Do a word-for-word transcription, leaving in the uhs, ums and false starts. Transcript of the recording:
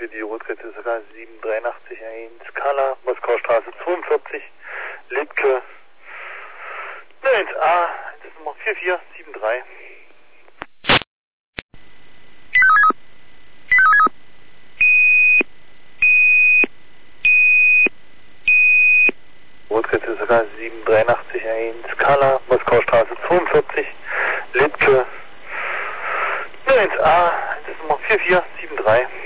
für die Rotkreuz sogar sieben drei acht eins Skala, Moskauer Straße zweiundvierzig, Liebke null eins A, das ist Nummer vier vier sieben drei. Rotkreuz sogar sieben drei acht eins Skala, Moskauer Straße zweiundvierzig, Liebke null eins A, das ist Nummer vier vier sieben drei.